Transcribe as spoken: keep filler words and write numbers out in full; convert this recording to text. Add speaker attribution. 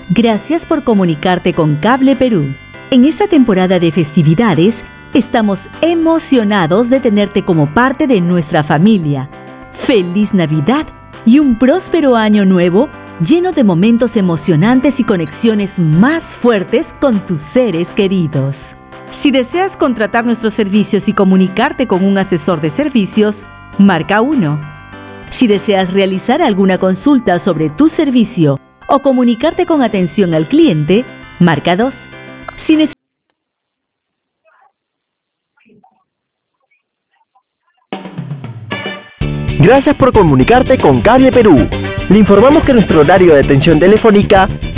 Speaker 1: Gracias por comunicarte con Cable Perú. En esta temporada de festividades, estamos emocionados de tenerte como parte de nuestra familia. ¡Feliz Navidad y un próspero año nuevo lleno de momentos emocionantes y conexiones más fuertes con tus seres queridos! Si deseas contratar nuestros servicios y comunicarte con un asesor de servicios, marca uno. Si deseas realizar alguna consulta sobre tu servicio o comunicarte con atención al cliente, marca dos. Si neces-
Speaker 2: Gracias por comunicarte con Cable Perú. Le informamos que nuestro horario de atención telefónica